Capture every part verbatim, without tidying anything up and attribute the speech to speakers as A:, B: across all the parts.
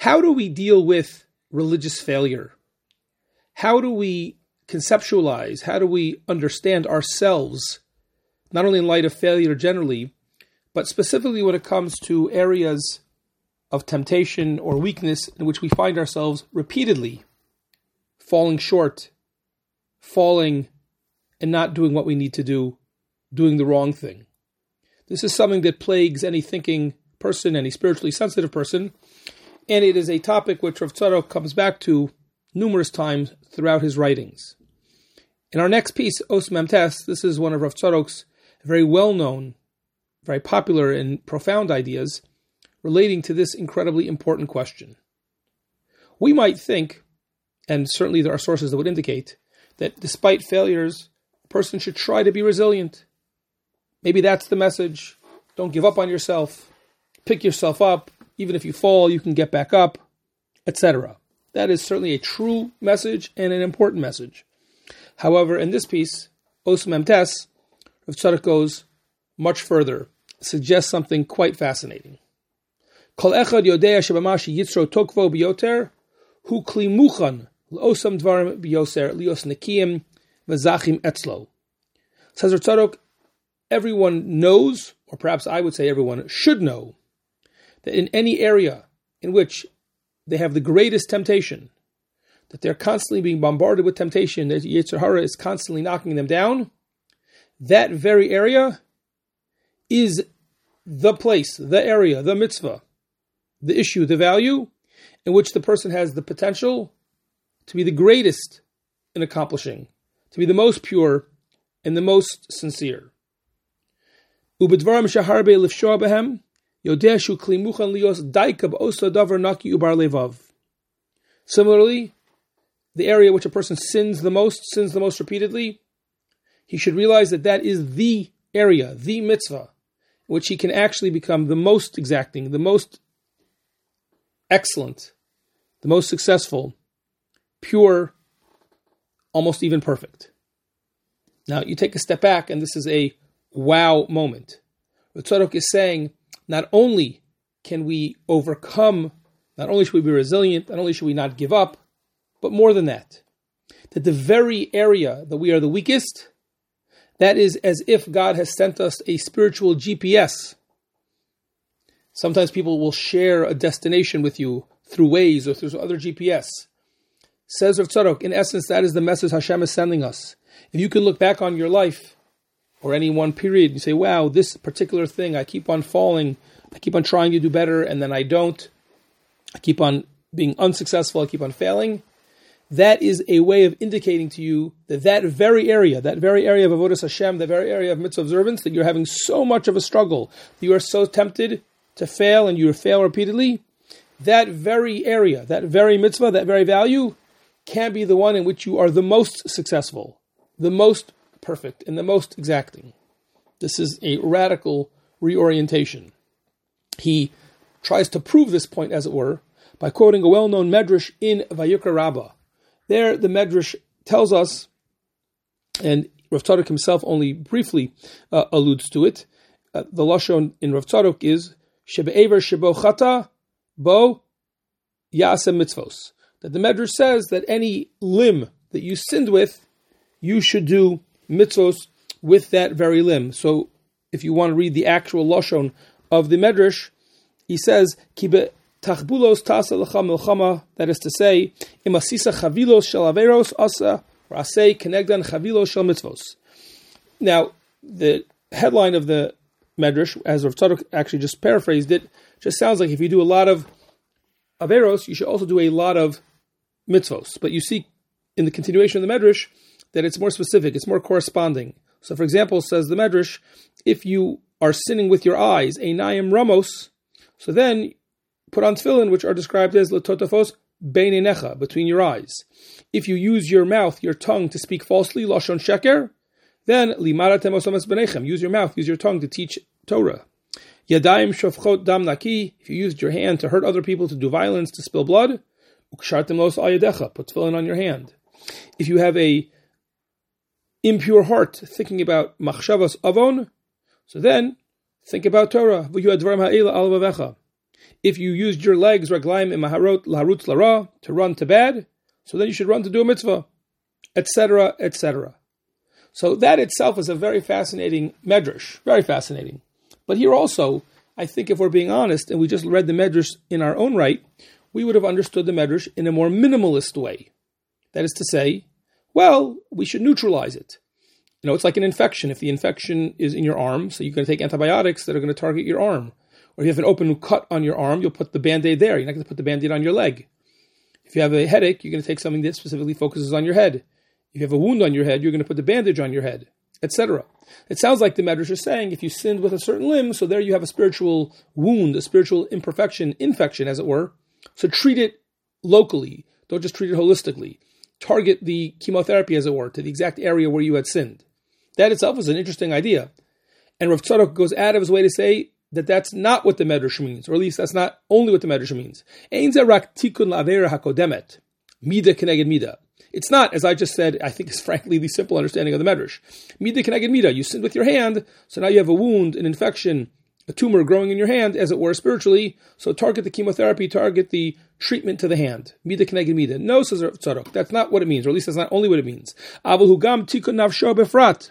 A: How do we deal with religious failure? How do we conceptualize, how do we understand ourselves, not only in light of failure generally, but specifically when it comes to areas of temptation or weakness in which we find ourselves repeatedly falling short, falling and not doing what we need to do, doing the wrong thing. This is something that plagues any thinking person, any spiritually sensitive person, and it is a topic which Rav Tzadok comes back to numerous times throughout his writings. In our next piece, Os Memtes, this is one of Rav Tzadok's very well-known, very popular and profound ideas relating to this incredibly important question. We might think, and certainly there are sources that would indicate, that despite failures, a person should try to be resilient. Maybe that's the message. Don't give up on yourself. Pick yourself up. Even if you fall, you can get back up, et cetera. That is certainly a true message and an important message. However, in this piece, Os Memtes, Rav Tzadok goes much further, suggests something quite fascinating. Kol echad yodea shebamashi yitzro tokvo biyoter hu kli muchan l'osam dvarim biyoser lios nekiyim v'zachim etzlo. Says Rav Tzadok, everyone knows, or perhaps I would say everyone should know, that in any area in which they have the greatest temptation, that they're constantly being bombarded with temptation, that Yetzer Hara is constantly knocking them down, that very area is the place, the area, the mitzvah, the issue, the value, in which the person has the potential to be the greatest in accomplishing, to be the most pure and the most sincere. Ubedvarim shaharbe lifshoa behem, yodeh shu kli muchan lios daika b'osa davar naki ubar levav. Similarly, the area which a person sins the most, sins the most repeatedly, he should realize that that is the area, the mitzvah, in which he can actually become the most exacting, the most excellent, the most successful, pure, almost even perfect. Now, you take a step back, and this is a wow moment. Rav Tzadok is saying, not only can we overcome, not only should we be resilient, not only should we not give up, but more than that, that the very area that we are the weakest, that is as if God has sent us a spiritual G P S. Sometimes people will share a destination with you through Waze or through other G P S. Says Rav Tzadok, in essence, that is the message Hashem is sending us. If you could look back on your life, or any one period, and say, wow, this particular thing, I keep on falling, I keep on trying to do better, and then I don't, I keep on being unsuccessful, I keep on failing, that is a way of indicating to you that that very area, that very area of Avodas Hashem, that very area of mitzvah observance, that you're having so much of a struggle, that you are so tempted to fail, and you fail repeatedly, that very area, that very mitzvah, that very value, can be the one in which you are the most successful, the most perfect, and the most exacting. This is a radical reorientation. He tries to prove this point, as it were, by quoting a well-known medrash in Vayikra Rabbah. There, the medrash tells us, and Rav Tzadok himself only briefly uh, alludes to it, uh, the lashon in Rav Tzadok is, Shebe'ever shebo chata bo yasem mitzvos. That the medrash says that any limb that you sinned with, you should do mitzvos with that very limb. So, if you want to read the actual lashon of the medrash, he says, Kibe tachbulos tasa lecha milchama, that is to say, imasisa chavilos shel averos asa rasei kenegdan chavilos shel mitzvos. Now, the headline of the medrash, as Rav Tzadok actually just paraphrased it, just sounds like if you do a lot of averos, you should also do a lot of mitzvos. But you see in the continuation of the medrash that it's more specific, it's more corresponding. So, for example, says the medrash, if you are sinning with your eyes, einayim ramos, so then put on tefillin, which are described as letotafos bein einecha, between your eyes. If you use your mouth, your tongue, to speak falsely, lashon sheker, then limaratem osamas benechem, use your mouth, use your tongue to teach Torah. Yadayim shofchot dam naki, if you used your hand to hurt other people, to do violence, to spill blood, ukshartem los ayadecha, put tefillin on your hand. If you have a impure heart, thinking about machshavas avon, so then think about Torah. If you used your legs, raglaim imaharot laharutz lara, to run to bed, so then you should run to do a mitzvah, et cetera, et cetera. So that itself is a very fascinating medrash, very fascinating. But here also, I think if we're being honest, and we just read the medrash in our own right, we would have understood the medrash in a more minimalist way. That is to say, well, we should neutralize it. You know, it's like an infection. If the infection is in your arm, so you're going to take antibiotics that are going to target your arm. Or if you have an open cut on your arm, you'll put the Band-Aid there. You're not going to put the Band-Aid on your leg. If you have a headache, you're going to take something that specifically focuses on your head. If you have a wound on your head, you're going to put the bandage on your head, et cetera. It sounds like the Medrash is saying if you sinned with a certain limb, so there you have a spiritual wound, a spiritual imperfection, infection, as it were. So treat it locally. Don't just treat it holistically. Target the chemotherapy, as it were, to the exact area where you had sinned. That itself is an interesting idea. And Rav Tzadok goes out of his way to say that that's not what the Medrash means, or at least that's not only what the Medrash means. Ein ze rak tikun la'avera hakodemet, mida keneged mida. It's not, as I just said, I think is frankly the simple understanding of the Medrash. Mida keneged mida. You sinned with your hand, so now you have a wound, an infection, a tumor growing in your hand, as it were, spiritually. So target the chemotherapy, target the treatment to the hand. Mida keneged mida. No, says Rav Tzadok. That's not what it means, or at least that's not only what it means. Avol hugam tikun nafsho befrat.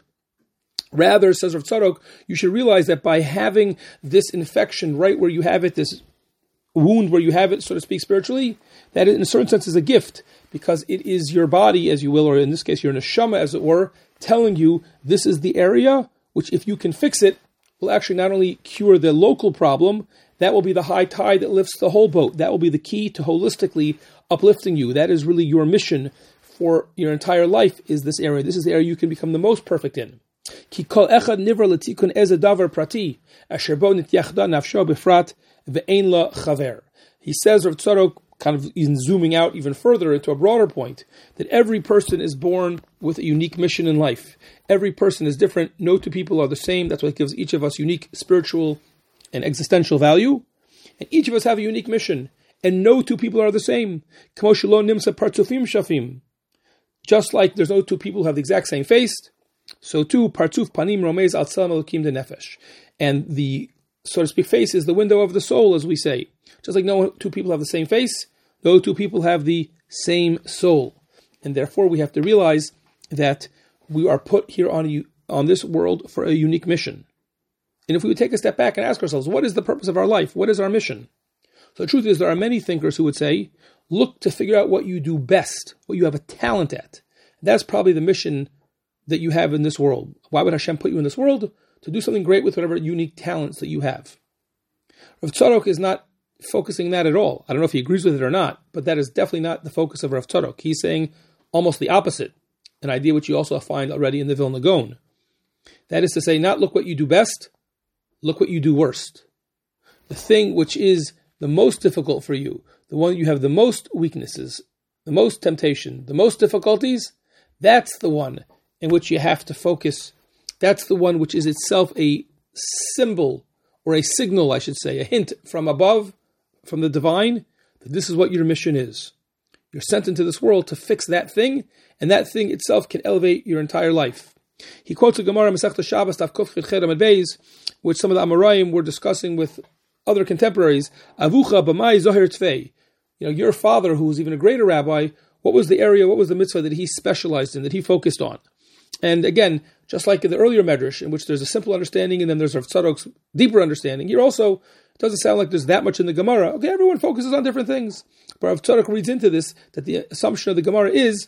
A: Rather, says Rav Tzadok, you should realize that by having this infection right where you have it, this wound where you have it, so to speak, spiritually, that in a certain sense is a gift, because it is your body, as you will, or in this case, your neshama, as it were, telling you this is the area which, if you can fix it, will actually not only cure the local problem, that will be the high tide that lifts the whole boat. That will be the key to holistically uplifting you. That is really your mission for your entire life, is this area. This is the area you can become the most perfect in. Ki kol echad nivra l'tikun eze davar prati asher bo nityachda nafsho befrat ve'ein la chaver. He says, Rav Tzadok, kind of in zooming out even further into a broader point, that every person is born with a unique mission in life. Every person is different. No two people are the same. That's what gives each of us unique spiritual and existential value. And each of us have a unique mission. And no two people are the same. Kmo shelo nimsa partzufim shafim. Just like there's no two people who have the exact same face, so too, partzuf panim romez al tzelem elokim de nefesh. And the, so to speak, face is the window of the soul, as we say. Just like no two people have the same face, no two people have the same soul. And therefore we have to realize that we are put here on, a, on this world for a unique mission. And if we would take a step back and ask ourselves, what is the purpose of our life? What is our mission? So the truth is, there are many thinkers who would say, look to figure out what you do best, what you have a talent at. That's probably the mission that you have in this world. Why would Hashem put you in this world? To do something great with whatever unique talents that you have. Rav Tzadok is not focusing that at all. I don't know if he agrees with it or not, but that is definitely not the focus of Rav Tzadok. He's saying almost the opposite, an idea which you also find already in the Vilna Gaon. That is to say, not look what you do best, look what you do worst. The thing which is the most difficult for you, the one you have the most weaknesses, the most temptation, the most difficulties, that's the one in which you have to focus. That's the one which is itself a symbol, or a signal, I should say, a hint from above, from the divine, that this is what your mission is. You're sent into this world to fix that thing, and that thing itself can elevate your entire life. He quotes a Gemara, Masechta Shabbos, Daf Kuf Chet Amud Beis, which some of the Amoraim were discussing with other contemporaries. Avucha b'mai zoher tzvei. You know, your father, who was even a greater rabbi, what was the area, what was the mitzvah that he specialized in, that he focused on? And again, just like in the earlier Medrash, in which there's a simple understanding and then there's Rav Tzadok's deeper understanding, here also, it doesn't sound like there's that much in the Gemara. Okay, everyone focuses on different things. But Rav Tzadok reads into this that the assumption of the Gemara is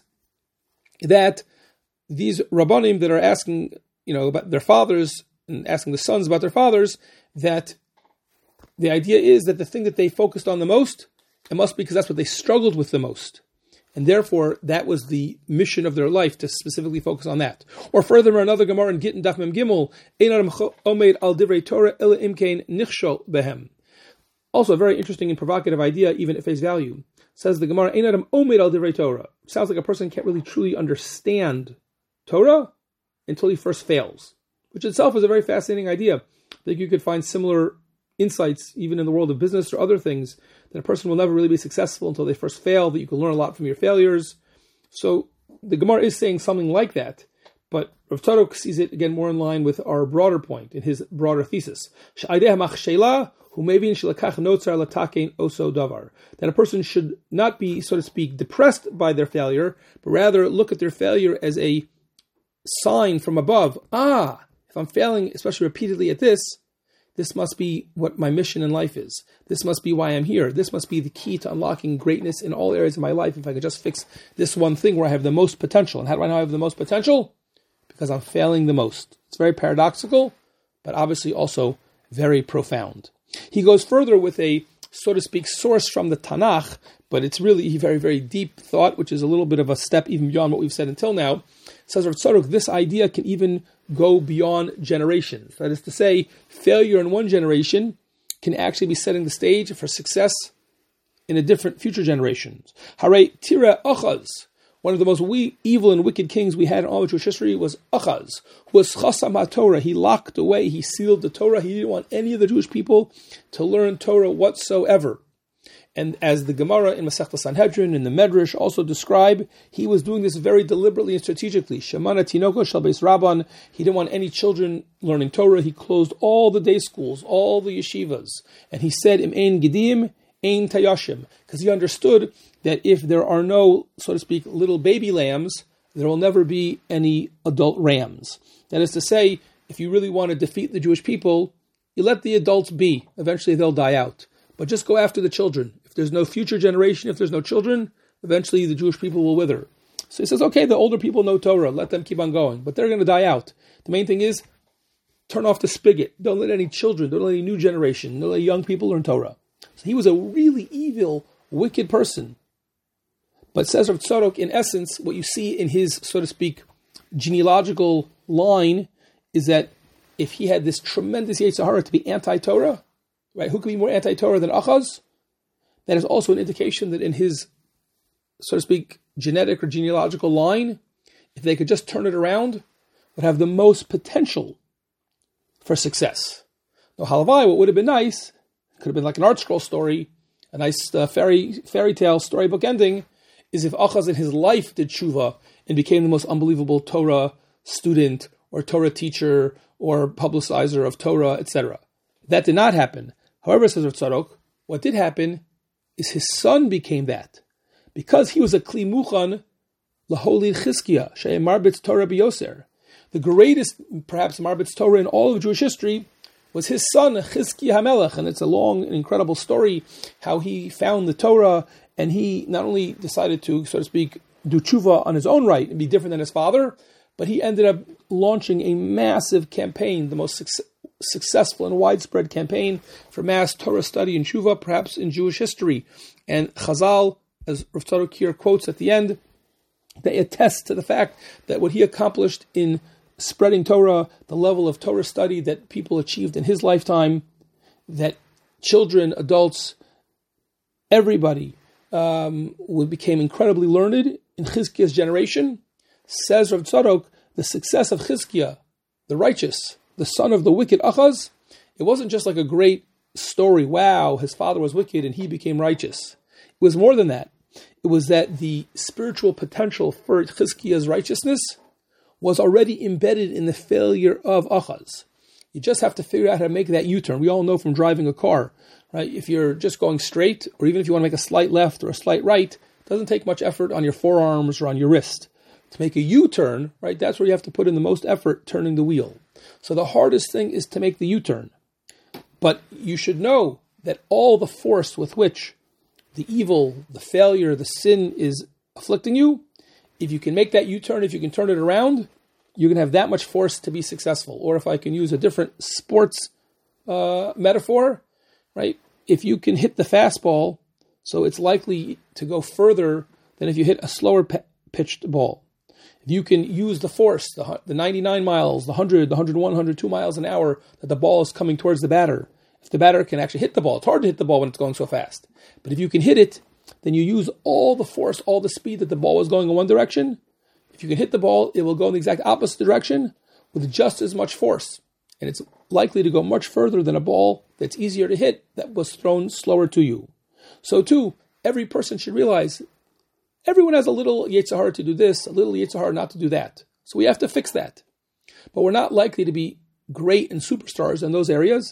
A: that these Rabbanim that are asking, you know, about their fathers and asking the sons about their fathers, that the idea is that the thing that they focused on the most, it must be because that's what they struggled with the most. And therefore, that was the mission of their life, to specifically focus on that. Or furthermore, another Gemara in Gittin Daf Mem Gimel, Ein adam omed al divrei Torah ela imkein nichshol behem. Also a very interesting and provocative idea, even at face value. Says the Gemara, Ein adam omed al divrei Torah. Sounds like a person can't really truly understand Torah until he first fails, which itself is a very fascinating idea. I think you could find similar insights even in the world of business or other things, that a person will never really be successful until they first fail, that you can learn a lot from your failures. So the Gemara is saying something like that, but Rav Tzadok sees it again more in line with our broader point, in his broader thesis. That That a person should not be, so to speak, depressed by their failure, but rather look at their failure as a sign from above. Ah, if I'm failing, especially repeatedly at this, this must be what my mission in life is. This must be why I'm here. This must be the key to unlocking greatness in all areas of my life. If I could just fix this one thing where I have the most potential. And how do I know I have the most potential? Because I'm failing the most. It's very paradoxical, but obviously also very profound. He goes further with a, so to speak, source from the Tanakh, but it's really a very, very deep thought, which is a little bit of a step even beyond what we've said until now. Says Rav Tzadok, this idea can even go beyond generations. That is to say, failure in one generation can actually be setting the stage for success in a different future generations. Hare Tira Achaz, one of the most we, evil and wicked kings we had in all of Jewish history was Achaz, who was Chasam HaTorah. He locked away, he sealed the Torah. He didn't want any of the Jewish people to learn Torah whatsoever. And as the Gemara in Masechta Sanhedrin and the Medrash also describe, he was doing this very deliberately and strategically. Shemana Tinoko Shel Beis Rabban. He didn't want any children learning Torah. He closed all the day schools, all the yeshivas. And he said, Im ein Gidim, ein Tayashim. Because he understood that if there are no, so to speak, little baby lambs, there will never be any adult rams. That is to say, if you really want to defeat the Jewish people, you let the adults be. Eventually they'll die out. But just go after the children. If there's no future generation, if there's no children, eventually the Jewish people will wither. So he says, okay, the older people know Torah, let them keep on going, but they're going to die out. The main thing is, turn off the spigot. Don't let any children, don't let any new generation, don't let young people learn Torah. So he was a really evil, wicked person. But says Rav Tzadok, in essence, what you see in his, so to speak, genealogical line is that if he had this tremendous Yetzer Hara to be anti-Torah, right? Who could be more anti-Torah than Achaz? That is also an indication that in his, so to speak, genetic or genealogical line, if they could just turn it around, would have the most potential for success. Now, halavai, what would have been nice, could have been like an art scroll story, a nice uh, fairy fairy tale storybook ending, is if Achaz in his life did tshuva and became the most unbelievable Torah student or Torah teacher or publicizer of Torah, et cetera. That did not happen. However, says Rav Tzadok, what did happen is his son became that. Because he was a Kli Muchan L'Holid Chizkiah, She'eh Marbitz Torah B'Yoser. The greatest, perhaps, Marbitz Torah in all of Jewish history was his son, Chizkiah HaMelech. And it's a long and incredible story how he found the Torah and he not only decided to, so to speak, do tshuva on his own right and be different than his father, but he ended up launching a massive campaign, the most successful, successful and widespread campaign for mass Torah study and tshuva, perhaps in Jewish history. And Chazal, as Rav Tzadok here quotes at the end, they attest to the fact that what he accomplished in spreading Torah, the level of Torah study that people achieved in his lifetime, that children, adults, everybody um, became incredibly learned in Chizkiah's generation. Says Rav Tzadok, the success of Chizkiah, the righteous, the son of the wicked Achaz, it wasn't just like a great story, wow, his father was wicked and he became righteous. It was more than that. It was that the spiritual potential for Chizkiah's righteousness was already embedded in the failure of Achaz. You just have to figure out how to make that U-turn. We all know from driving a car, right? If you're just going straight, or even if you want to make a slight left or a slight right, it doesn't take much effort on your forearms or on your wrist. To make a U-turn, right, that's where you have to put in the most effort turning the wheel. So the hardest thing is to make the U-turn. But you should know that all the force with which the evil, the failure, the sin is afflicting you, if you can make that U-turn, if you can turn it around, you're going to have that much force to be successful. Or if I can use a different sports uh, metaphor, right? If you can hit the fastball, so it's likely to go further than if you hit a slower pe- pitched ball. If you can use the force, the, the ninety-nine miles, the one hundred, the one oh one, one oh two miles an hour that the ball is coming towards the batter, if the batter can actually hit the ball, it's hard to hit the ball when it's going so fast. But if you can hit it, then you use all the force, all the speed that the ball is going in one direction. If you can hit the ball, it will go in the exact opposite direction with just as much force. And it's likely to go much further than a ball that's easier to hit that was thrown slower to you. So too, every person should realize everyone has a little Yetzer Hara to do this, a little Yetzer Hara not to do that. So we have to fix that. But we're not likely to be great and superstars in those areas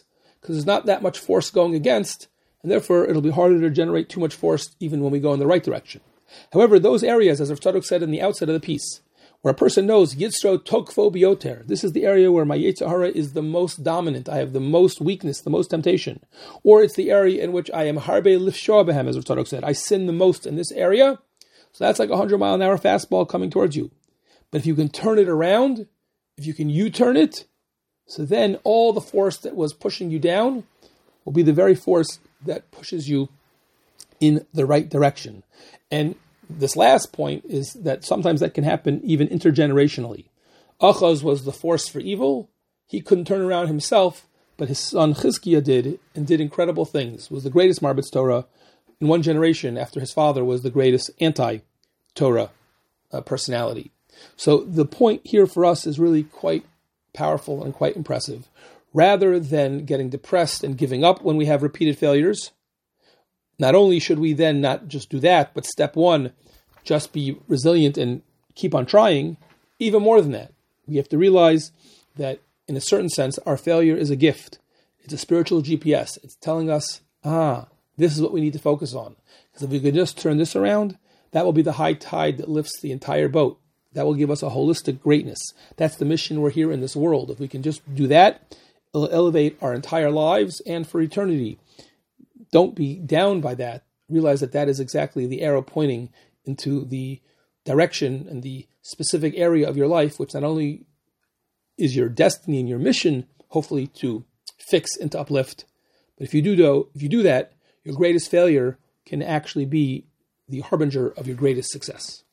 A: because there's not that much force going against, and therefore it'll be harder to generate too much force even when we go in the right direction. However, those areas, as Rav Tzadok said in the outset of the piece, where a person knows Yitzro Tokfo Bioter, this is the area where my Yetzer Hara is the most dominant, I have the most weakness, the most temptation. Or it's the area in which I am Harbe Lifshoa Behem, as Rav Tzadok said, I sin the most in this area. So that's like a hundred mile an hour fastball coming towards you. But if you can turn it around, if you can U-turn it, so then all the force that was pushing you down will be the very force that pushes you in the right direction. And this last point is that sometimes that can happen even intergenerationally. Achaz was the force for evil. He couldn't turn around himself, but his son Chizkiah did, and did incredible things. Was the greatest Marbitz Torah in one generation after his father was the greatest anti-Torah uh, personality. So the point here for us is really quite powerful and quite impressive. Rather than getting depressed and giving up when we have repeated failures, not only should we then not just do that, but step one, just be resilient and keep on trying. Even more than that, we have to realize that in a certain sense, our failure is a gift. It's a spiritual G P S. It's telling us, ah, this is what we need to focus on. Because if we could just turn this around, that will be the high tide that lifts the entire boat. That will give us a holistic greatness. That's the mission we're here in this world. If we can just do that, it'll elevate our entire lives and for eternity. Don't be down by that. Realize that that is exactly the arrow pointing into the direction and the specific area of your life, which not only is your destiny and your mission, hopefully to fix and to uplift, but if you do, do if you do that, your greatest failure can actually be the harbinger of your greatest success.